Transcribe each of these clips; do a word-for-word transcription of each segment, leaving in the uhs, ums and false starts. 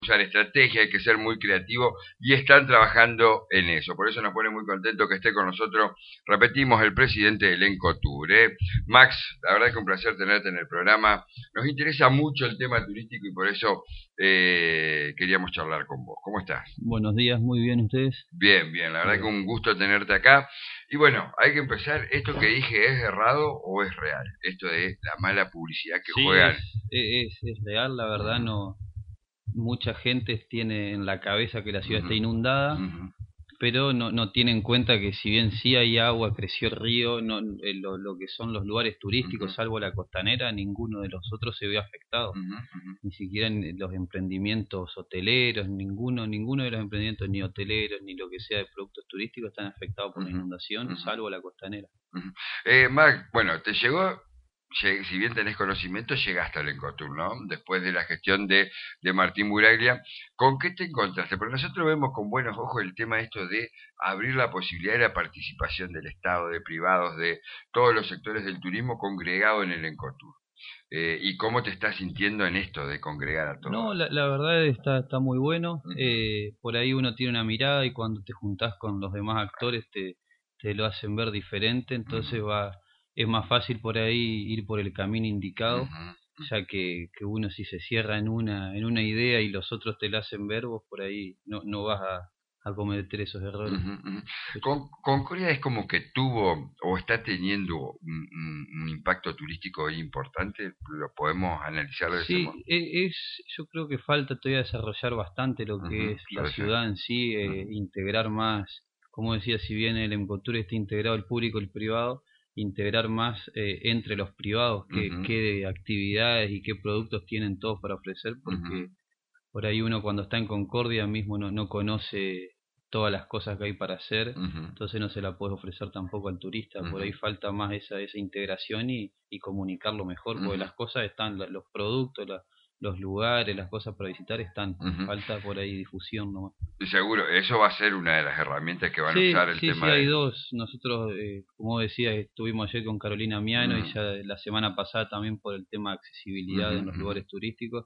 usar estrategia, hay que ser muy creativo y están trabajando en eso. Por eso nos pone muy contento que esté con nosotros, repetimos, el presidente del Encotur. ¿eh? Max, la verdad que un placer tenerte en el programa. Nos interesa mucho el tema turístico y por eso eh, queríamos charlar con vos. ¿Cómo estás? Buenos días, muy bien ustedes. Bien, bien, la verdad que Bien. un gusto tenerte acá. Y bueno, hay que empezar. ¿Esto que dije es errado o es real? Esto de la mala publicidad que Sí, juegan. es, es, es real, la verdad no. Mucha gente tiene en la cabeza que la ciudad está Ujú, inundada, ujú, pero no, no tiene en cuenta que si bien sí hay agua, creció el río, no, eh, lo, lo que son los lugares ujú, turísticos, salvo la costanera, ninguno de los otros se ve afectado. ujú, ujú, Ni siquiera en los emprendimientos hoteleros, ninguno, ninguno de los emprendimientos ni hoteleros ni lo que sea de productos turísticos están afectados por la ujú, inundación, ujú, salvo la costanera. ujú. Eh, Max, bueno, te llegó, lle- si bien tenés conocimiento, llegaste al Encotur, ¿no? Después de la gestión de, de Martín Buraglia, ¿con qué te encontraste? Porque nosotros vemos con buenos ojos el tema esto de abrir la posibilidad de la participación del Estado, de privados, de todos los sectores del turismo congregado en el Encotur. Eh, ¿y cómo te estás sintiendo en esto de congregar a No, todos? la, la verdad está, está muy bueno. Ujú, Eh, por ahí uno tiene una mirada y cuando te juntás con los demás actores te, te lo hacen ver diferente, ujú, entonces va, es más fácil por ahí ir por el camino indicado, ujú, ya que, que uno si se cierra en una, en una idea y los otros te la hacen ver, vos por ahí no, no vas a, a cometer esos errores. ujú, ujú. Pero Con, Concordia es como que tuvo o está teniendo un, un- un impacto turístico importante, lo podemos analizar de ese modo. sí, e- es, yo creo que falta todavía desarrollar bastante lo Ujú, que es la puede ser. ciudad en sí, eh, Ujú, integrar más, como decía, si bien el Emcotur está integrado el público y el privado, integrar más eh, entre los privados qué, ujú, qué actividades y qué productos tienen todos para ofrecer, ujú, porque por ahí uno cuando está en Concordia mismo no, no conoce todas las cosas que hay para hacer, ujú, entonces no se la puede ofrecer tampoco al turista, por ujú, ahí falta más esa, esa integración y, y comunicarlo mejor, porque ujú, las cosas están, la- los productos, la- los lugares, las cosas para visitar están, ujú. falta por ahí difusión nomás. Y seguro, eso va a ser una de las herramientas que van a Sí, usar el sí, sí, tema hay de... dos. Nosotros, eh, como decía, estuvimos ayer con Carolina Miano y Ujú, ya la semana pasada también por el tema de accesibilidad ujú, en los ujú, lugares turísticos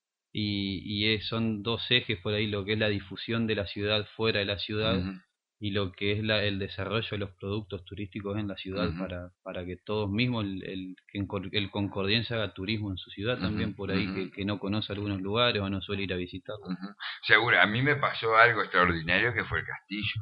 y, y es- son dos ejes por ahí, lo que es la difusión de la ciudad fuera de la ciudad ujú, y lo que es la, el desarrollo de los productos turísticos en la ciudad ujú, para, para que todos mismos, el, el, que encor- el concordiense haga turismo en su ciudad ujú, también por ahí, ujú. que, que no conoce algunos lugares o no suele ir a visitarlos. Ujú. Seguro, a mí me pasó algo extraordinario que fue el castillo.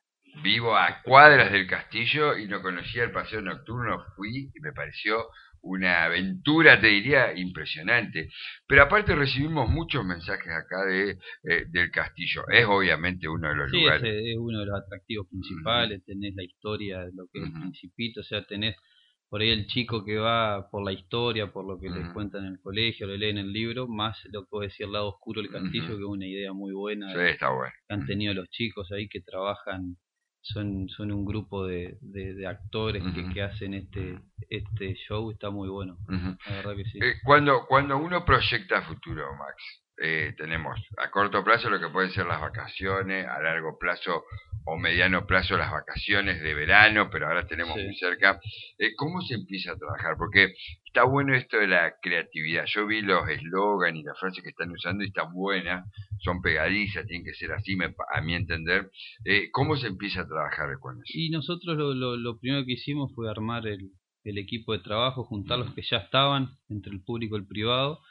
Vivo a cuadras Espectacular. del castillo y no conocía el paseo nocturno, fui y me pareció una aventura, te diría, impresionante. Pero aparte recibimos muchos mensajes acá de, eh, del castillo. Es obviamente uno de los Sí, lugares. ese es uno de los atractivos Ujú, principales, tenés la historia de lo que es el ujú, Principito, o sea, tenés por ahí el chico que va por la historia, por lo que les ujú, cuentan en el colegio, lo leen en el libro, más lo que puede decir el lado oscuro del ujú. castillo, que es una idea muy buena Sí, de, está bueno. que han tenido los chicos ahí que trabajan, son, son un grupo de, de, de actores Ujú, que, que hacen ujú, este, este show, está muy bueno, ujú. la verdad que sí. Eh, cuando, cuando uno proyecta a futuro, Max, eh, tenemos a corto plazo lo que pueden ser las vacaciones, a largo plazo o mediano plazo las vacaciones de verano, pero ahora tenemos muy Sí. cerca. Eh, ¿Cómo se empieza a trabajar? Porque está bueno esto de la creatividad. Yo vi los eslogan y las frases que están usando y están buenas, son pegadizas, tienen que ser así, me- a mi entender. Eh, ¿Cómo se empieza a trabajar con eso? Y nosotros lo, lo, lo primero que hicimos fue armar el, el equipo de trabajo, juntar Ujú, los que ya estaban entre el público y el privado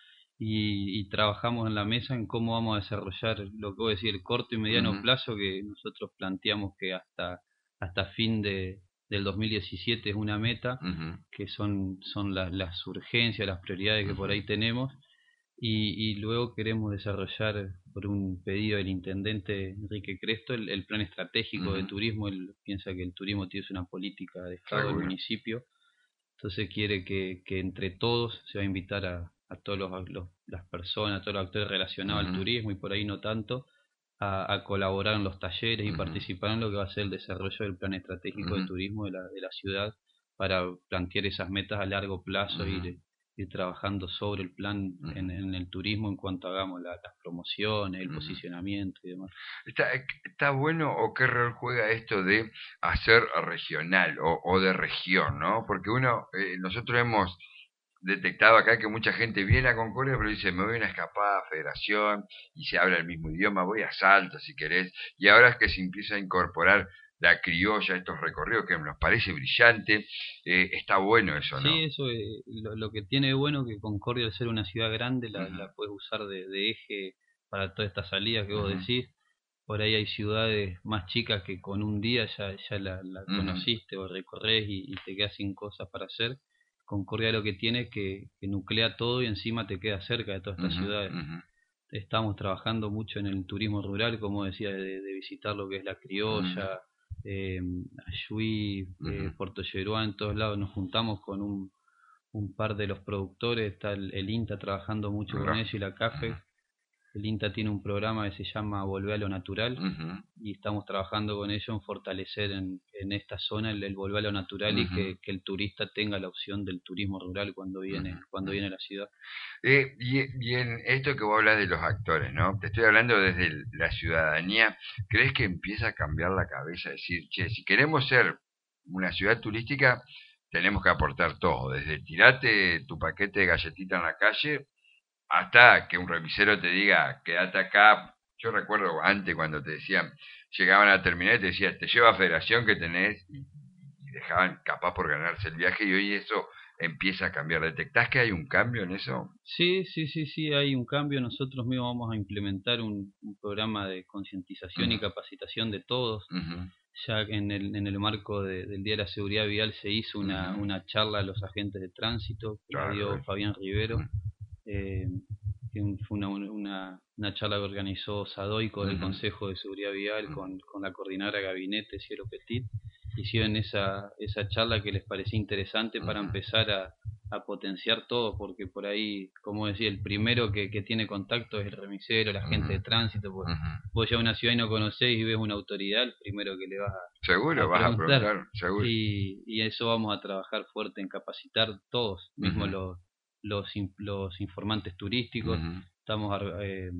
y, y trabajamos en la mesa en cómo vamos a desarrollar lo que voy a decir, el corto y mediano ujú, plazo que nosotros planteamos que hasta, hasta fin de, del dos mil diecisiete es una meta, ujú, que son, son la- las urgencias, las prioridades que por ujú, ahí tenemos y, y luego queremos desarrollar por un pedido del intendente Enrique Cresto el, el plan estratégico de ujú. turismo. Él piensa que el turismo tiene una política de Estado del Seguro. municipio, entonces quiere que, que entre todos se va a invitar a, a todas los, los- las personas, a todos los actores relacionados al Ujú, turismo y por ahí no tanto, a, a colaborar en los talleres y ujú, participar en lo que va a ser el desarrollo del plan estratégico de ujú, turismo de la, de la ciudad para plantear esas metas a largo plazo, ujú, ir, ir trabajando sobre el plan ujú, en, en el turismo en cuanto hagamos la- las promociones, el ujú. posicionamiento y demás. ¿Está, está bueno o qué rol juega esto de hacer regional o, o de región, ¿no? Porque uno, eh, nosotros hemos detectado acá que mucha gente viene a Concordia, pero dice, me voy a una escapada a Federación, y se habla el mismo idioma, voy a Salta si querés, y ahora es que se empieza a incorporar la criolla, estos recorridos que nos parece brillante, eh, está bueno eso, ¿no? Sí, eso es lo, lo que tiene de bueno que Concordia, al ser una ciudad grande, la, Uh -huh. la puedes usar de, de eje para todas estas salidas que vos Uh -huh. decís. Por ahí hay ciudades más chicas que con un día ya, ya la, la Uh -huh. conociste o recorres y, y te quedas sin cosas para hacer. Concordia lo que tiene es que, que nuclea todo y encima te queda cerca de todas estas Uh -huh. ciudades. Uh -huh. Estamos trabajando mucho en el turismo rural, como decía, de, de visitar lo que es la criolla, uh -huh. eh, Ayuí, eh, uh -huh. Puerto Lleruá, en todos lados. Nos juntamos con un, un par de los productores, está el, el INTA trabajando mucho uh -huh. con ellos y la CAFE. Uh -huh. El INTA tiene un programa que se llama Volver a lo Natural, uh -huh. y estamos trabajando con ellos en fortalecer en, en esta zona el, el Volver a lo Natural, uh -huh. y que, que el turista tenga la opción del turismo rural cuando viene, uh -huh. cuando viene a la ciudad. Eh, y, y en esto que vos hablas de los actores, ¿no? Te estoy hablando desde el, la ciudadanía. ¿Crees que empieza a cambiar la cabeza? Es decir, che, si queremos ser una ciudad turística, tenemos que aportar todo, desde tirarte tu paquete de galletita en la calle hasta que un revisero te diga, quédate acá. Yo recuerdo antes cuando te decían, llegaban a terminar y te decían, te lleva a Federación que tenés, y, y dejaban capaz por ganarse el viaje, y hoy eso empieza a cambiar. ¿Detectás que hay un cambio en eso? Sí, sí, sí, sí, hay un cambio. Nosotros mismos vamos a implementar un, un programa de concientización uh-huh. y capacitación de todos. Uh-huh. Ya en el, en el marco de, del Día de la Seguridad Vial se hizo una, uh-huh. una charla a los agentes de tránsito, que claro, la dio Fabián Rivero. Uh-huh. eh, que fue una, una, una charla que organizó Sadoy con uh-huh. el Consejo de Seguridad Vial, uh-huh. con, con la coordinadora de gabinete, Cielo Petit. Hicieron esa, esa charla que les parecía interesante uh-huh. para empezar a, a potenciar todo, porque por ahí, como decía, el primero que, que tiene contacto es el remisero, la gente uh-huh. de tránsito, porque uh-huh. vos ya a una ciudad y no conocés y ves una autoridad, el primero que le vas a seguro, a vas preguntar. a preguntar, seguro. Y, y eso vamos a trabajar fuerte en capacitar todos, uh-huh. mismo los, los, los informantes turísticos. Uh-huh. Estamos eh,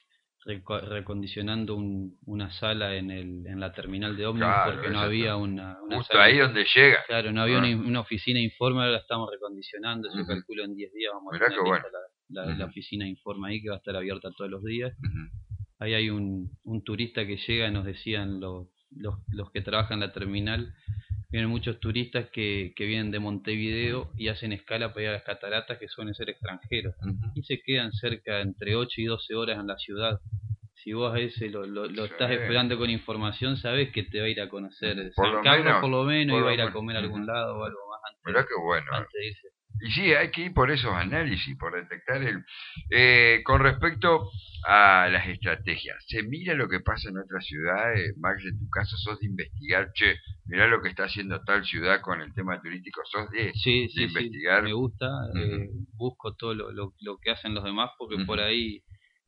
recondicionando un, una sala en el en la terminal de ómnibus, claro, porque no había una, una justo sala, ahí donde llega, claro, no había ah. una, una oficina Informa, ahora la estamos recondicionando. Uh-huh. Yo calculo en diez días vamos Mirá a tener bueno. la, la, uh-huh. la oficina Informa ahí, que va a estar abierta todos los días. Uh-huh. Ahí hay un, un turista que llega, nos decían los, los, los que trabajan en la terminal, vienen muchos turistas que, que vienen de Montevideo y hacen escala para ir a las cataratas, que suelen ser extranjeros, uh-huh. y se quedan cerca entre ocho y doce horas en la ciudad. Si vos a ese lo, lo, lo sí. estás esperando con información, sabes que te va a ir a conocer por San Carlos menos, por lo menos, por y va a ir lo a comer a algún uh-huh. lado o algo más antes, Mirá qué bueno. antes de irse. Y sí, hay que ir por esos análisis, por detectar el... Eh, con respecto a las estrategias, ¿se mira lo que pasa en otras ciudades? Max, en tu caso, ¿sos de investigar? Che, mirá lo que está haciendo tal ciudad con el tema turístico. ¿Sos de, sí, de sí, investigar? Sí, me gusta. Uh-huh. eh, busco todo lo, lo, lo que hacen los demás, porque uh-huh. por ahí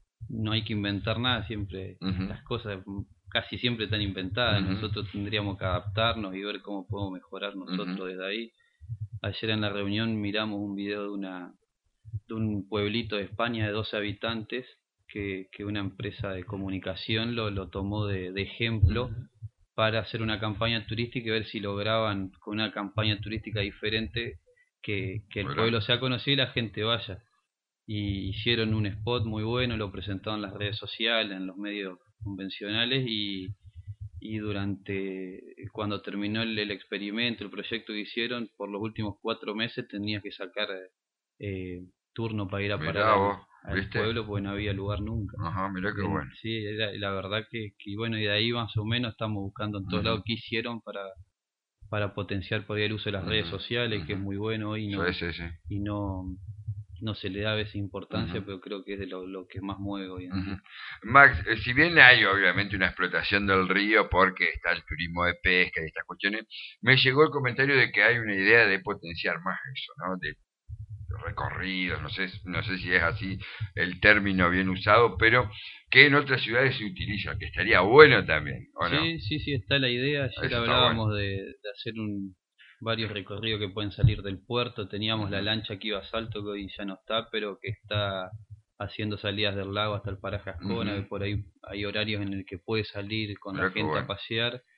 no hay que inventar nada. Siempre uh-huh. las cosas casi siempre están inventadas. Uh-huh. Nosotros tendríamos que adaptarnos y ver cómo podemos mejorar nosotros uh-huh. desde ahí. Ayer en la reunión miramos un video de una de un pueblito de España de doce habitantes que, que una empresa de comunicación lo, lo tomó de, de ejemplo uh-huh. para hacer una campaña turística y ver si lograban con una campaña turística diferente que, que el bueno. pueblo sea conocido y la gente vaya. Y hicieron un spot muy bueno, lo presentaron en las redes sociales, en los medios convencionales, y y durante cuando terminó el, el experimento, el proyecto que hicieron, por los últimos cuatro meses tenías que sacar eh, turno para ir a mirá parar vos, al, al pueblo, porque no había lugar nunca. Ajá, mirá qué bueno. Sí, era, la verdad que, que bueno, y de ahí más o menos estamos buscando en todos uh-huh. lados qué hicieron para para potenciar por ahí el uso de las uh-huh. redes sociales, uh-huh. que es muy bueno hoy, no, sí, sí, sí. y no no se le da a veces importancia, uh-huh. pero creo que es de lo, lo que más mueve hoy en día. Uh-huh. Max, eh, si bien hay obviamente una explotación del río porque está el turismo de pesca y estas cuestiones, me llegó el comentario de que hay una idea de potenciar más eso, ¿no? De recorridos, no sé, no sé si es así el término bien usado, pero que en otras ciudades se utiliza, que estaría bueno también, ¿o sí, no? Sí, sí, sí, está la idea. Ayer hablábamos bueno. de, de hacer un varios recorridos que pueden salir del puerto. Teníamos uh-huh. la lancha que iba a Salto, que hoy ya no está, pero que está haciendo salidas del lago hasta el paraje Ascona, uh-huh. que por ahí hay horarios en el que puede salir con Mirá la gente bueno. a pasear.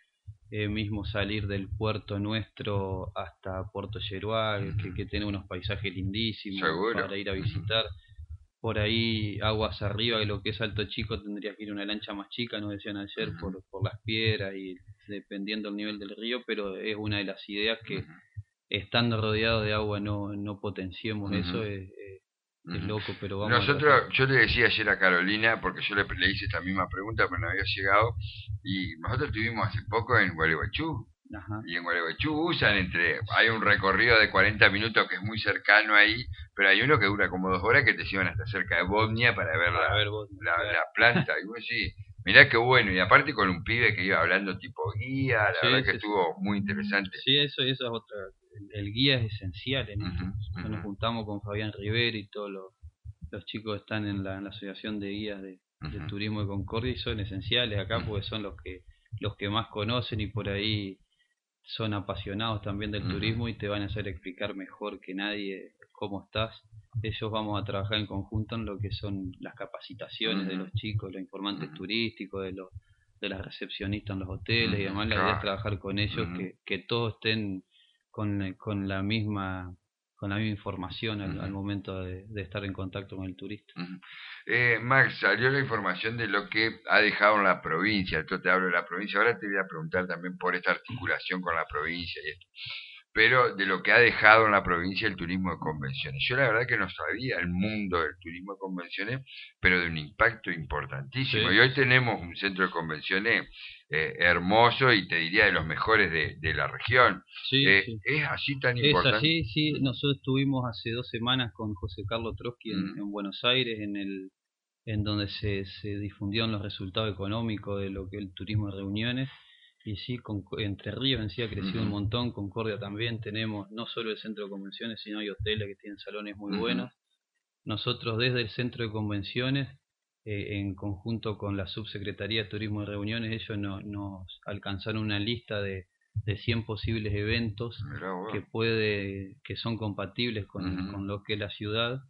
eh, mismo salir del puerto nuestro hasta Puerto Yeruá, uh-huh. que, que tiene unos paisajes lindísimos. Seguro. Para ir a visitar. Uh-huh. Por ahí, aguas arriba de lo que es Alto Chico, tendrías que ir una lancha más chica, nos decían ayer, uh-huh. por, por las piedras y dependiendo del nivel del río, pero es una de las ideas que, uh-huh. estando rodeado de agua, no, no potenciemos uh-huh. eso. Es, es, uh-huh. es loco, pero vamos. Nosotros, yo le decía ayer a Carolina, porque yo le, le hice esta misma pregunta, pero no había llegado, y nosotros estuvimos hace poco en Gualeguaychú. Ajá. Y en Gualeguaychú usan entre, hay un recorrido de cuarenta minutos que es muy cercano ahí, pero hay uno que dura como dos horas que te llevan hasta cerca de Bosnia para ver la, ver Bosnia, la, claro. la planta. Y vos decís, mirá qué bueno, y aparte con un pibe que iba hablando tipo guía, la sí, verdad que sí, estuvo sí. muy interesante. Sí, eso, eso es otra, el, el guía es esencial en esto. Uh-huh, uh-huh. Nos juntamos con Fabián Rivera y todos los, los chicos que están en la, en la asociación de guías de, uh-huh. de turismo de Concordia y son esenciales acá uh-huh. porque son los que, los que más conocen y por ahí son apasionados también del uh-huh. turismo y te van a hacer explicar mejor que nadie cómo estás. Ellos vamos a trabajar en conjunto en lo que son las capacitaciones uh-huh. de los chicos, los informantes uh-huh. turísticos, de los de las recepcionistas en los hoteles uh-huh. y demás. La idea es trabajar con ellos, uh-huh. que, que todos estén con, con la misma con la misma información al, uh-huh. al momento de, de estar en contacto con el turista. Uh-huh. Eh, Max, salió la información de lo que ha dejado en la provincia. Yo te hablo de la provincia, ahora te voy a preguntar también por esta articulación con la provincia y esto. Pero de lo que ha dejado en la provincia el turismo de convenciones. Yo la verdad que no sabía el mundo del turismo de convenciones, pero de un impacto importantísimo. Sí. Y hoy tenemos un centro de convenciones eh, hermoso y te diría de los mejores de, de la región. Sí, eh, sí. ¿Es así tan importante? Es así, sí. Nosotros estuvimos hace dos semanas con José Carlos Trotsky en, mm. en Buenos Aires, en el en donde se, se difundieron los resultados económicos de lo que es el turismo de reuniones. Y sí, con, Entre Ríos en sí ha crecido uh-huh. un montón, Concordia también, tenemos no solo el centro de convenciones, sino hay hoteles que tienen salones muy uh-huh. buenos. Nosotros desde el centro de convenciones, eh, en conjunto con la subsecretaría de Turismo y Reuniones, ellos no, nos alcanzaron una lista de, de cien posibles eventos bueno. que puede que son compatibles con, uh-huh. con lo que es la ciudad,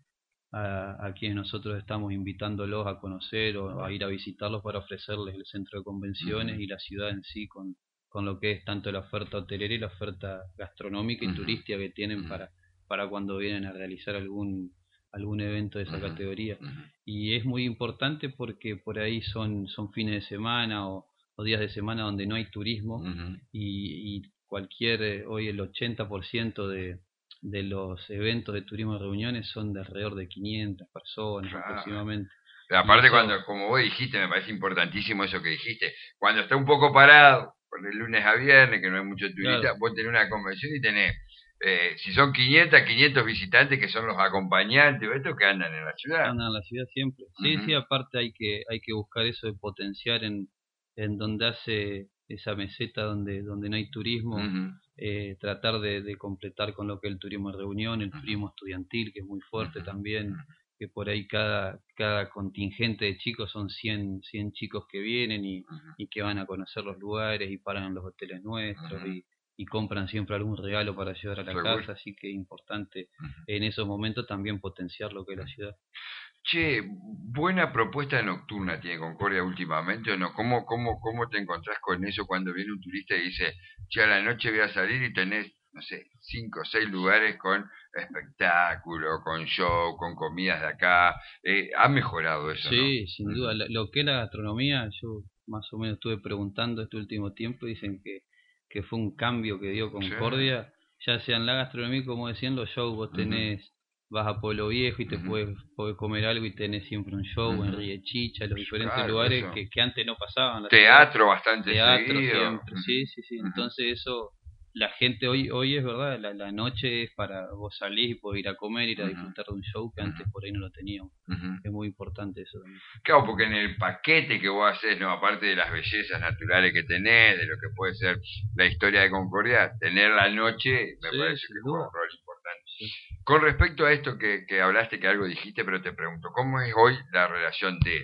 a, a quienes nosotros estamos invitándolos a conocer o a ir a visitarlos para ofrecerles el centro de convenciones uh-huh. y la ciudad en sí con, con lo que es tanto la oferta hotelera y la oferta gastronómica y uh-huh. turística que tienen uh-huh. para, para cuando vienen a realizar algún algún evento de esa uh-huh. categoría. Uh-huh. Y es muy importante porque por ahí son, son fines de semana o, o días de semana donde no hay turismo uh-huh. y, y cualquier, hoy el ochenta por ciento de de los eventos de turismo de reuniones son de alrededor de quinientas personas claro. aproximadamente. Pero aparte eso, cuando, como vos dijiste, me parece importantísimo eso que dijiste, cuando está un poco parado, de lunes a viernes, que no hay mucho turista, claro. vos tenés una convención y tenés, eh, si son quinientos, quinientos visitantes que son los acompañantes, estos que andan en la ciudad. Andan en la ciudad siempre. Sí, uh-huh. sí, aparte hay que hay que buscar eso de potenciar en, en donde hace esa meseta donde donde no hay turismo, uh-huh. eh, tratar de, de completar con lo que es el turismo de reunión, el uh-huh. turismo estudiantil, que es muy fuerte uh-huh. también, que por ahí cada cada contingente de chicos son cien, cien chicos que vienen y, uh-huh. y que van a conocer los lugares y paran en los hoteles nuestros uh-huh. y, y compran siempre algún regalo para llevar a la ¿Seguro? Casa, así que es importante uh-huh. en esos momentos también potenciar lo que es la ciudad. Che, buena propuesta nocturna tiene Concordia últimamente, ¿o no? ¿Cómo, cómo, cómo te encontrás con eso cuando viene un turista y dice, che, a la noche voy a salir y tenés, no sé, cinco o seis lugares con espectáculo, con show, con comidas de acá? Eh, ¿Ha mejorado eso, Sí, no? sin uh-huh. duda. Lo que es la gastronomía, yo más o menos estuve preguntando este último tiempo y dicen que, que fue un cambio que dio Concordia, sí. ya sea en la gastronomía, como decían los shows, vos tenés... Uh-huh. Vas a Pueblo Viejo y te uh-huh. puedes, puedes comer algo y tenés siempre un show uh-huh. en Riechicha, los diferentes claro, lugares que, que antes no pasaban. Teatro ciudad. bastante Teatro seguido. siempre, uh-huh. sí, sí, sí. Uh-huh. Entonces eso, la gente hoy hoy es verdad, la, la noche es para vos salir y poder ir a comer, ir a uh-huh. disfrutar de un show que antes uh-huh. por ahí no lo teníamos. Uh-huh. Es muy importante eso también. Claro, porque en el paquete que vos haces, no, aparte de las bellezas naturales que tenés, de lo que puede ser la historia de Concordia, tener la noche me sí, parece que juega un rol importante. Sí. Con respecto a esto que, que hablaste, que algo dijiste, pero te pregunto, ¿cómo es hoy la relación de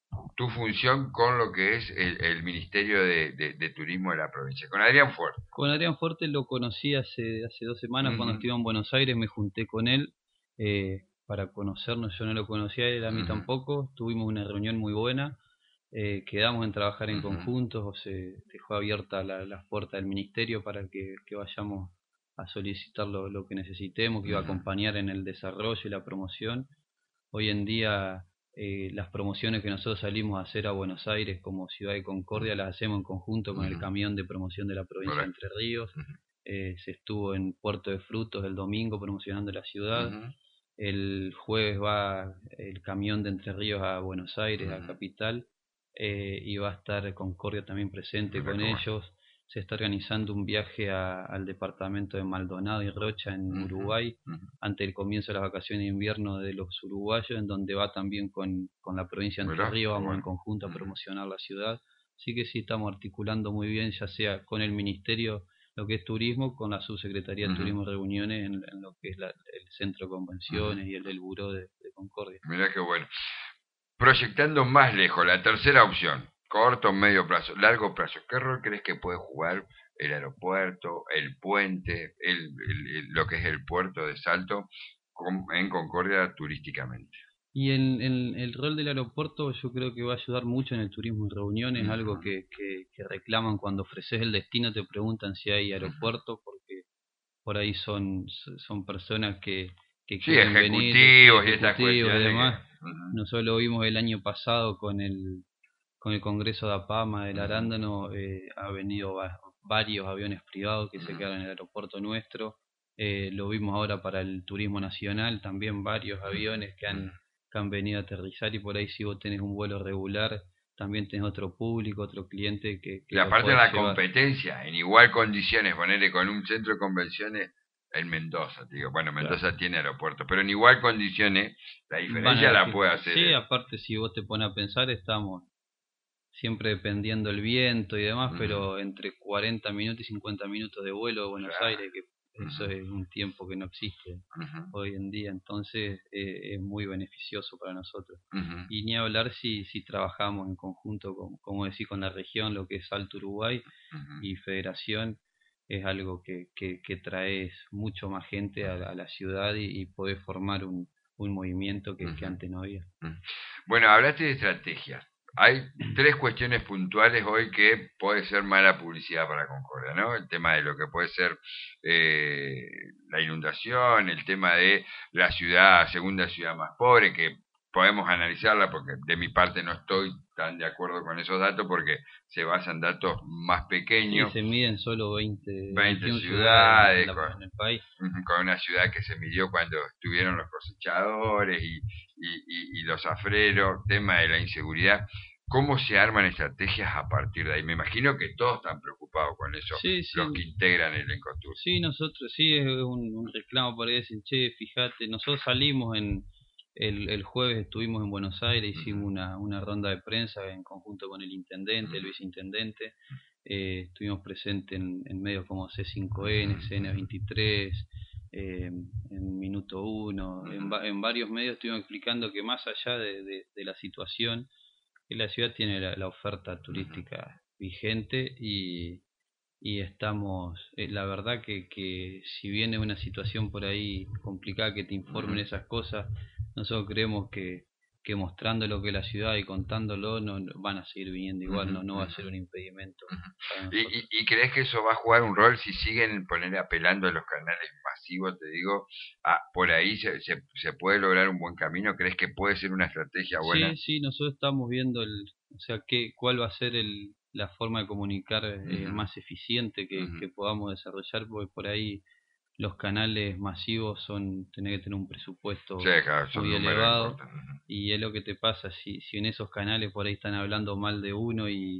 tu función con lo que es el, el Ministerio de, de, de Turismo de la provincia? Con Adrián Fuerte. Con Adrián Fuerte lo conocí hace, hace dos semanas uh-huh. cuando estuve en Buenos Aires, me junté con él eh, para conocernos, yo no lo conocía él, a mí uh-huh. tampoco, tuvimos una reunión muy buena. eh, quedamos en trabajar en conjunto, o se dejó abierta la, la puerta del ministerio para que, que vayamos a solicitar lo, lo que necesitemos, que iba a acompañar en el desarrollo y la promoción. Hoy en día eh, las promociones que nosotros salimos a hacer a Buenos Aires como Ciudad de Concordia las hacemos en conjunto con el camión de promoción de la provincia de Entre Ríos. Eh, se estuvo en Puerto de Frutos el domingo promocionando la ciudad. Uh-huh. El jueves va el camión de Entre Ríos a Buenos Aires, uh-huh. a Capital, eh, y va a estar Concordia también presente con ellos. Se está organizando un viaje a, al departamento de Maldonado y Rocha en uh-huh. Uruguay, uh-huh. ante el comienzo de las vacaciones de invierno de los uruguayos, en donde va también con, con la provincia de Entre Ríos, vamos bueno. en conjunto a promocionar la ciudad. Así que sí, estamos articulando muy bien, ya sea con el Ministerio, lo que es turismo, con la Subsecretaría de uh-huh. Turismo y Reuniones en, en lo que es la, el Centro de Convenciones uh-huh. y el, el Buró de, de Concordia. Mirá qué bueno. Proyectando más lejos, la tercera opción, corto, medio plazo, largo plazo, ¿qué rol crees que puede jugar el aeropuerto, el puente, el, el, el, lo que es el puerto de Salto con, en Concordia turísticamente? Y en, en el rol del aeropuerto yo creo que va a ayudar mucho en el turismo y reuniones, uh-huh. algo que, que, que reclaman cuando ofreces el destino, te preguntan si hay aeropuerto, uh-huh. porque por ahí son, son personas que, que sí, quieren ejecutivos venir, y estas cuestiones y demás. Que, uh-huh. Nosotros lo vimos el año pasado con el con el Congreso de Apama del Arándano, eh, ha venido va, varios aviones privados que uh-huh. se quedaron en el aeropuerto nuestro. Eh, lo vimos ahora para el turismo nacional, también varios aviones que han que han venido a aterrizar, y por ahí si vos tenés un vuelo regular, también tenés otro público, otro cliente que... que y aparte de la llevar. competencia, en igual condiciones, ponerle con un centro de convenciones en Mendoza, digo, bueno, Mendoza claro. tiene aeropuerto, pero en igual condiciones, la diferencia la puede hacer. Sí, aparte si vos te pones a pensar, estamos siempre dependiendo el viento y demás, uh-huh. pero entre cuarenta minutos y cincuenta minutos de vuelo de Buenos claro. Aires, que eso uh-huh. es un tiempo que no existe uh-huh. hoy en día, entonces eh, es muy beneficioso para nosotros. Uh-huh. Y ni hablar si, si trabajamos en conjunto, con, como decir, con la región, lo que es Salto Uruguay uh-huh. y Federación, es algo que, que, que traes mucho más gente a, a la ciudad y, y podés formar un, un movimiento que, uh-huh. que antes no había. Uh-huh. Bueno, hablaste de estrategias. Hay tres cuestiones puntuales hoy que puede ser mala publicidad para Concordia, ¿no? El tema de lo que puede ser eh, la inundación, el tema de la ciudad, segunda ciudad más pobre, que podemos analizarla porque de mi parte no estoy tan de acuerdo con esos datos porque se basan en datos más pequeños. Sí, se miden solo veinte, veinte ciudades, en, la, con, en el país. Con una ciudad que se midió cuando estuvieron los cosechadores y, y, y, y los afreros, tema de la inseguridad. ¿Cómo se arman estrategias a partir de ahí? Me imagino que todos están preocupados con eso, sí, sí. los que integran el Encotur. Sí, nosotros, sí, es un, un reclamo por ahí, dicen, che, fíjate, nosotros salimos en, el, el jueves estuvimos en Buenos Aires, hicimos uh-huh. una, una ronda de prensa en conjunto con el intendente, uh-huh. el viceintendente, eh, estuvimos presentes en, en medios como C cinco N, uh-huh. C N veintitrés, eh, en Minuto uno, uh-huh. en, en varios medios estuvimos explicando que más allá de, de, de la situación, que la ciudad tiene la, la oferta turística uh-huh. vigente y, y estamos, eh, la verdad que, que si viene una situación por ahí complicada que te informen uh-huh. esas cosas, nosotros creemos que, que mostrando lo que es la ciudad y contándolo no, no van a seguir viniendo igual, uh-huh. no, no va a ser un impedimento. Uh-huh. ¿Y, y, ¿Y crees que eso va a jugar un rol si siguen poner apelando a los canales masivos? Te digo, ah, por ahí se, se, se puede lograr un buen camino. ¿Crees que puede ser una estrategia buena? Sí, sí, nosotros estamos viendo el, o sea, qué, cuál va a ser el, la forma de comunicar eh, uh-huh. más eficiente que, uh-huh. que podamos desarrollar, porque por ahí los canales masivos son tener que tener un presupuesto sí, claro, muy elevado uh-huh. y es lo que te pasa si, si en esos canales por ahí están hablando mal de uno y,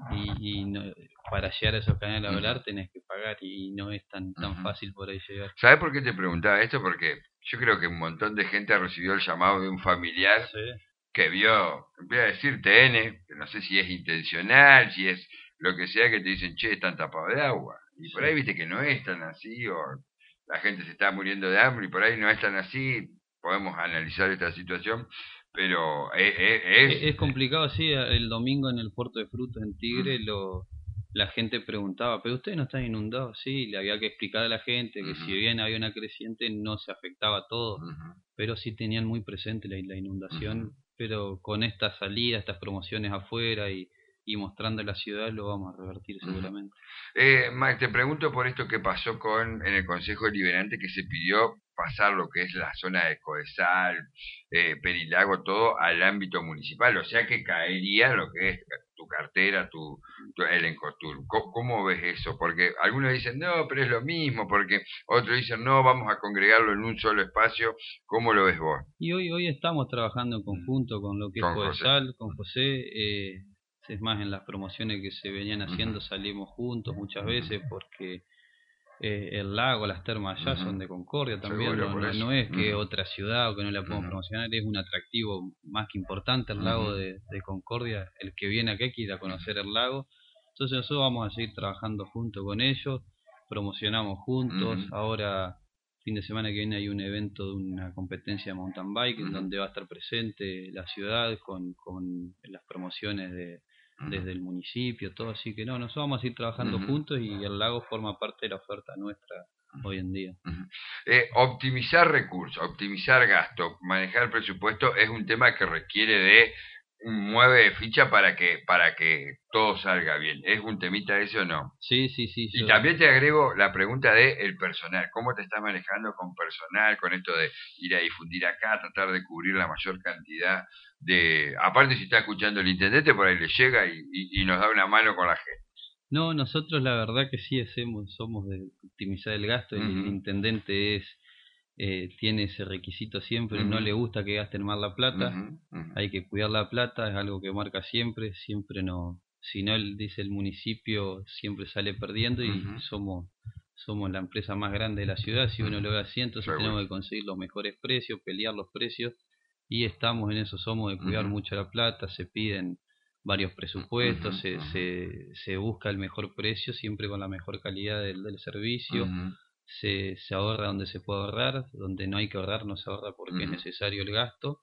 y, y no, para llegar a esos canales a hablar uh-huh. tenés que pagar y no es tan tan uh-huh. fácil por ahí llegar. ¿Sabes por qué te preguntaba esto? Porque yo creo que un montón de gente recibió el llamado de un familiar sí. que vio, voy a decir T N, que no sé si es intencional, si es lo que sea, que te dicen, che, están tapados de agua. Y sí. por ahí viste que no es tan así, o la gente se está muriendo de hambre y por ahí no es tan así. Podemos analizar esta situación, pero es... Es, es, es complicado, sí. El domingo en el Puerto de Frutos en Tigre, uh-huh. lo, la gente preguntaba, ¿pero ustedes no están inundados? Sí, le había que explicar a la gente que uh-huh. si bien había una creciente no se afectaba a todo, uh-huh. pero sí tenían muy presente la, la inundación. Uh-huh. pero con esta salida, estas promociones afuera y, y mostrando la ciudad lo vamos a revertir seguramente. Uh-huh. eh, Mike, te pregunto por esto que pasó con en el Consejo Deliberante, que se pidió pasar lo que es la zona de Codesal, eh, Perilago, todo al ámbito municipal, o sea que caería lo que es tu cartera, tu, tu el Encotur. ¿Cómo, ¿Cómo ves eso? Porque algunos dicen, no, pero es lo mismo, porque otros dicen, no, vamos a congregarlo en un solo espacio. ¿Cómo lo ves vos? Y hoy hoy estamos trabajando en conjunto con lo que es Codesal, con José, eh, es más, en las promociones que se venían haciendo uh-huh. salimos juntos muchas veces porque eh, el lago, las termas allá uh-huh. son de Concordia también. Seguro, no, no, no es que uh-huh. otra ciudad o que no la podemos uh-huh. promocionar, es un atractivo más que importante el uh-huh. lago de, de Concordia. El que viene acá quiere conocer el lago, entonces nosotros vamos a seguir trabajando junto con ellos, promocionamos juntos. Uh-huh. Ahora fin de semana que viene hay un evento de una competencia de mountain bike uh-huh. donde va a estar presente la ciudad con, con las promociones de uh-huh. desde el municipio, todo, así que no, nosotros vamos a ir trabajando uh-huh. juntos y el lago forma parte de la oferta nuestra uh-huh. hoy en día. Uh-huh. Eh, optimizar recursos, optimizar gasto, manejar presupuesto es un tema que requiere de un mueve de ficha para que para que todo salga bien. ¿Es un temita ese o no? Sí, sí, sí. Y yo... también te agrego la pregunta de el personal. ¿Cómo te estás manejando con personal, con esto de ir a difundir acá, tratar de cubrir la mayor cantidad de... Aparte, si está escuchando el intendente, por ahí le llega y, y, y nos da una mano con la gente. No, nosotros la verdad que sí hacemos, somos de optimizar el gasto. Uh-huh. El intendente es... Eh, tiene ese requisito siempre, uh-huh. no le gusta que gasten más la plata, uh-huh. Uh-huh. hay que cuidar la plata, es algo que marca siempre, siempre no, si no dice el municipio siempre sale perdiendo y uh-huh. somos somos la empresa más grande de la ciudad, si uno uh-huh. lo ve así, entonces Seguro. tenemos que conseguir los mejores precios, pelear los precios y estamos en eso, somos de cuidar uh-huh. mucho la plata, se piden varios presupuestos, uh-huh. se, uh-huh. se, se busca el mejor precio siempre con la mejor calidad del, del servicio. Uh-huh. Se, se ahorra donde se puede ahorrar, donde no hay que ahorrar no se ahorra porque uh-huh. es necesario el gasto,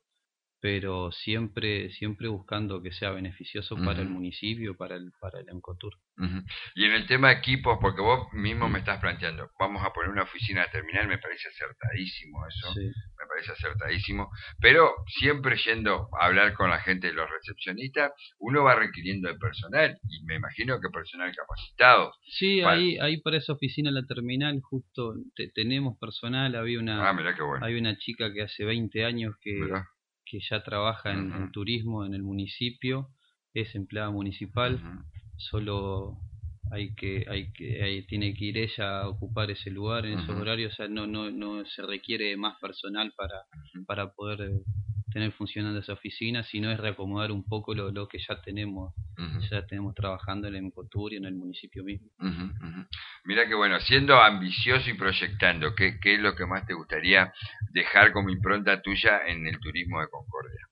pero siempre siempre buscando que sea beneficioso uh-huh. para el municipio, para el para el Encotur. Uh-huh. Y en el tema de equipos, porque vos mismo uh-huh. me estás planteando, vamos a poner una oficina terminal, me parece acertadísimo eso, sí. me parece acertadísimo, pero siempre yendo a hablar con la gente de los recepcionistas, uno va requiriendo de personal, y me imagino que personal capacitado. Sí, para... ahí ahí para esa oficina la terminal justo te, tenemos personal, había una ah, mirá qué bueno. hay una chica que hace veinte años que mirá. que ya trabaja en, uh-huh. en turismo en el municipio, es empleada municipal, uh-huh. solo hay que, hay que, hay, tiene que ir ella a ocupar ese lugar en uh-huh. esos horarios, o sea, no, no, no se requiere más personal para, uh-huh. para poder eh, tener funcionando esa oficina, sino es reacomodar un poco lo, lo que ya tenemos, uh-huh. ya tenemos trabajando en el Encotur y en el municipio mismo. Uh-huh. Uh-huh. Mira que bueno, siendo ambicioso y proyectando, ¿qué, ¿qué es lo que más te gustaría dejar como impronta tuya en el turismo de Concordia?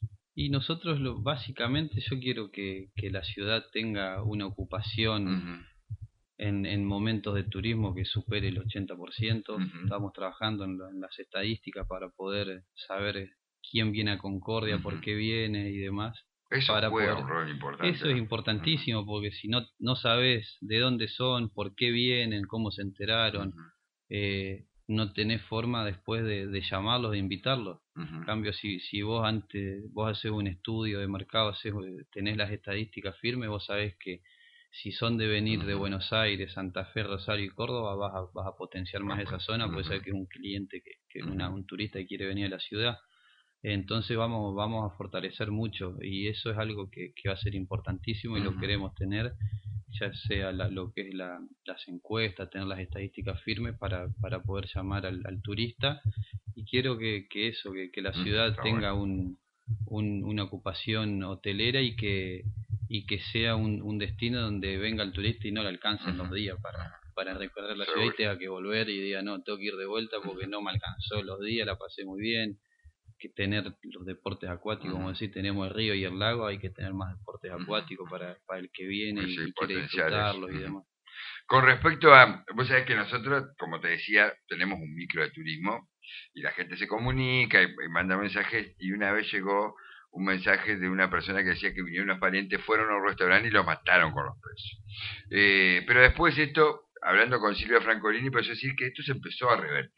Y nosotros lo, básicamente yo quiero que, que la ciudad tenga una ocupación uh-huh. en, en momentos de turismo que supere el ochenta por ciento. Uh-huh. Estamos trabajando en, en las estadísticas para poder saber quién viene a Concordia, uh-huh. por qué viene y demás. Eso para juega poder, un rol importante. Eso es importantísimo, uh-huh. porque si no no sabes de dónde son, por qué vienen, cómo se enteraron, uh-huh. eh, no tenés forma después de, de llamarlos, de invitarlos. Uh-huh. En cambio, si, si vos antes vos haces un estudio de mercado, haces, tenés las estadísticas firmes, vos sabés que si son de venir uh-huh. de Buenos Aires, Santa Fe, Rosario y Córdoba, vas a, vas a potenciar más uh-huh. esa zona, uh-huh. puede ser que es un cliente, que, que uh-huh. una, un turista que quiere venir a la ciudad. Entonces vamos vamos a fortalecer mucho y eso es algo que, que va a ser importantísimo y uh-huh. lo queremos tener, ya sea la, lo que es la, las encuestas, tener las estadísticas firmes para, para poder llamar al, al turista, y quiero que, que eso, que, que la ciudad uh-huh. tenga un, un, una ocupación hotelera y que y que sea un, un destino donde venga el turista y no le alcancen uh-huh. los días para, para recorrer la ciudad y tenga que volver y diga no, tengo que ir de vuelta porque no me alcanzó los días, la pasé muy bien. Que tener los deportes acuáticos, uh-huh. como decir, tenemos el río y el lago, hay que tener más deportes uh-huh. acuáticos para, para el que viene pues y, sí, y quiere disfrutarlos uh-huh. y demás. Con respecto a, vos sabés que nosotros, como te decía, tenemos un micro de turismo y la gente se comunica y, y manda mensajes, y una vez llegó un mensaje de una persona que decía que vinieron unos parientes, fueron a un restaurante y lo mataron con los precios. Eh, pero después esto, hablando con Silvia Francolini, empezó a decir que esto se empezó a revertir.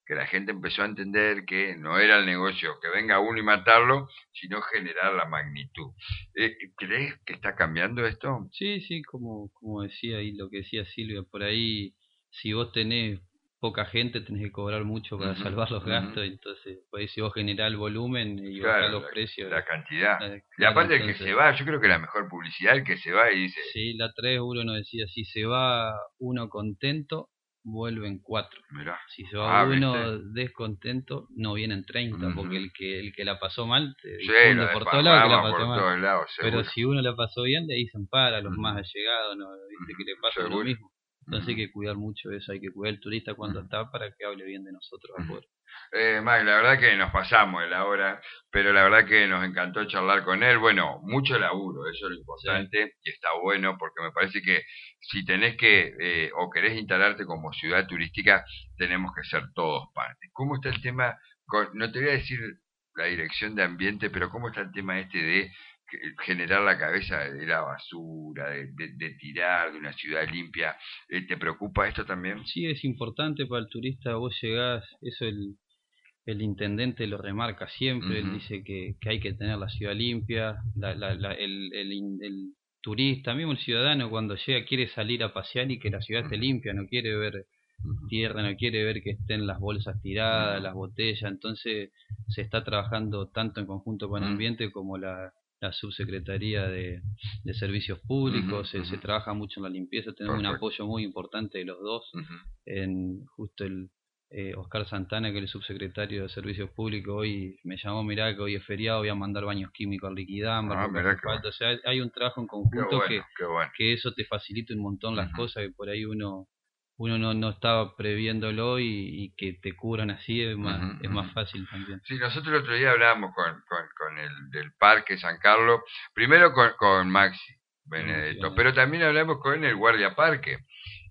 que la gente empezó a entender que no era el negocio que venga uno y matarlo, sino generar la magnitud. Eh, ¿Crees que está cambiando esto? Sí, sí, como, como decía ahí, lo que decía Silvia, por ahí, si vos tenés poca gente, tenés que cobrar mucho para uh -huh, salvar los gastos, uh -huh. Entonces, pues si vos generás el volumen y claro, bajás los la, precios. La cantidad. La, claro, y aparte entonces, el que se va, yo creo que la mejor publicidad es el que se va y dice... Sí, la tres uno nos decía, si se va uno contento, vuelven cuatro. Mirá. Si se va ah, uno ¿viste? descontento, no vienen treinta, uh -huh. Porque el que el que la pasó mal, te sí, difunde por todos lados que la pasó por mal. Todos lados, pero si uno la pasó bien, le dicen para, los uh -huh. más allegados, ¿no? Viste que le pasa seguro. lo mismo. Entonces uh -huh. hay que cuidar mucho eso, hay que cuidar al turista cuando uh -huh. está para que hable bien de nosotros uh -huh. afuera. Eh, Mike, la verdad que nos pasamos de la hora, pero la verdad que nos encantó charlar con él. Bueno, mucho laburo, eso es lo importante, sí. Y está bueno porque me parece que si tenés que eh, o querés instalarte como ciudad turística, tenemos que ser todos parte. ¿Cómo está el tema? Con, no te voy a decir la dirección de ambiente, pero ¿cómo está el tema este de generar la cabeza de la basura, de, de, de tirar, de una ciudad limpia? Eh, ¿Te preocupa esto también? Sí, es importante para el turista. Vos llegás, eso el el intendente lo remarca siempre, uh -huh. Él dice que, que hay que tener la ciudad limpia, la, la, la, el, el, el turista, mismo el ciudadano cuando llega quiere salir a pasear y que la ciudad esté limpia, no quiere ver tierra, no quiere ver que estén las bolsas tiradas, las botellas. Entonces se está trabajando tanto en conjunto con el ambiente como la, la subsecretaría de, de servicios públicos, uh -huh. se, se trabaja mucho en la limpieza, tenemos Perfecto. Un apoyo muy importante de los dos, uh -huh. en justo el Eh, Oscar Santana, que es el subsecretario de Servicios Públicos, hoy me llamó, mirá que hoy es feriado, voy a mandar baños químicos al Liquidambar, ah, porque hace falta. O sea, hay, hay un trabajo en conjunto bueno, que, bueno. que eso te facilita un montón las uh -huh. cosas, que por ahí uno uno no, no estaba previéndolo y, y que te curan así es más, uh -huh. es más fácil también. Sí, nosotros el otro día hablábamos con, con, con el del Parque San Carlos, primero con, con Maxi Benedetto, sí, pero también hablamos con el Guardia Parque.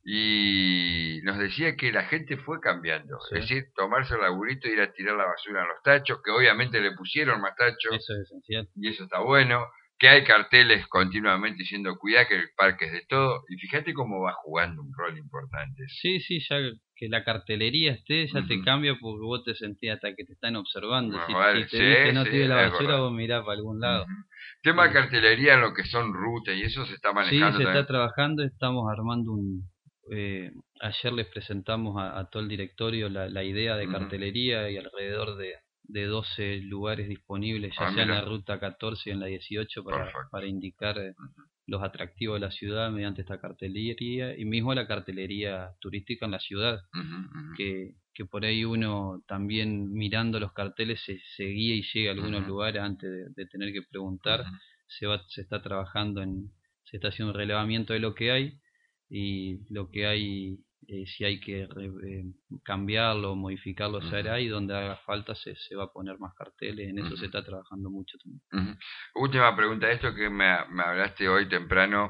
Y nos decía que la gente fue cambiando, sí. Es decir, tomarse el laburito e ir a tirar la basura en los tachos, que obviamente le pusieron más tachos, eso es esencial. Y eso está bueno, que hay carteles continuamente diciendo cuidá que el parque es de todo, y fíjate cómo va jugando un rol importante. Sí, sí, ya que la cartelería esté, ya uh -huh. te cambia porque vos te sentís hasta que te están observando. No, si, vale, si te sí, dice no sí, tire la basura, vos mirás para algún lado. Uh -huh. Tema de cartelería en lo que son rutas y eso se está manejando. Sí, se también. está trabajando, estamos armando un... Eh, ayer les presentamos a, a todo el directorio la, la idea de cartelería uh-huh. y alrededor de, de doce lugares disponibles, ya ah, sea mira. En la ruta catorce y en la dieciocho, para, para indicar eh, uh-huh. los atractivos de la ciudad mediante esta cartelería, y mismo la cartelería turística en la ciudad, uh-huh. que, que por ahí uno también mirando los carteles se, se guía y llega a algunos uh-huh. lugares antes de, de tener que preguntar. Uh-huh. se, va, se está trabajando en, se está haciendo un relevamiento de lo que hay, y lo que hay, eh, si hay que eh, cambiarlo, modificarlo, uh-huh. se hará, y donde haga falta se, se va a poner más carteles, en eso uh-huh. se está trabajando mucho también. Uh-huh. Última pregunta, esto que me, me hablaste hoy temprano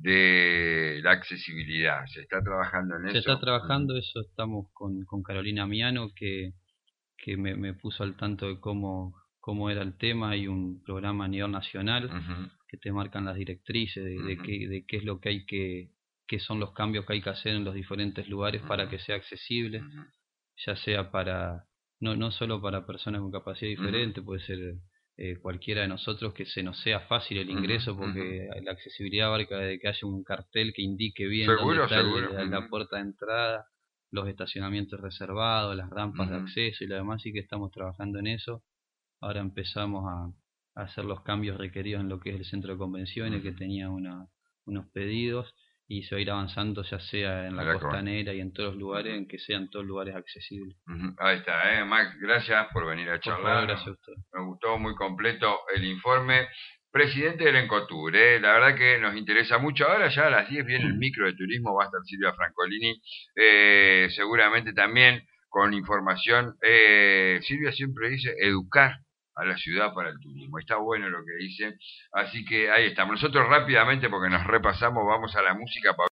de la accesibilidad, ¿se está trabajando en se eso? Se está trabajando, uh-huh. eso estamos con, con Carolina Miano, que, que me, me puso al tanto de cómo, cómo era el tema. Hay un programa a nivel nacional uh-huh. que te marcan las directrices de, uh-huh. de, qué, de qué es lo que hay que qué son los cambios que hay que hacer en los diferentes lugares uh-huh. para que sea accesible, uh-huh. ya sea para, no, no solo para personas con capacidad diferente, uh-huh. puede ser eh, cualquiera de nosotros, que se nos sea fácil el ingreso, uh-huh. porque uh-huh. la accesibilidad abarca de que haya un cartel que indique bien seguro, dónde está seguro. el, la Uh-huh. puerta de entrada, los estacionamientos reservados, las rampas uh-huh. de acceso y lo demás, sí que estamos trabajando en eso. Ahora empezamos a, a hacer los cambios requeridos en lo que es el centro de convenciones, uh-huh. que tenía una, unos pedidos, y se va a ir avanzando, ya sea en la Mira costanera cómo. Y en todos los lugares, uh-huh. en que sean todos lugares accesibles. Uh-huh. Ahí está, eh, Max, gracias por venir a charlar. Por favor, gracias a usted. Me gustó muy completo el informe. Presidente del Encotur, eh, la verdad que nos interesa mucho. Ahora ya a las diez viene el micro de turismo, va a estar Silvia Francolini, eh, seguramente también con información. Eh, Silvia siempre dice educar a la ciudad para el turismo. Está bueno lo que dice. Así que ahí estamos. Nosotros rápidamente, porque nos repasamos, vamos a la música.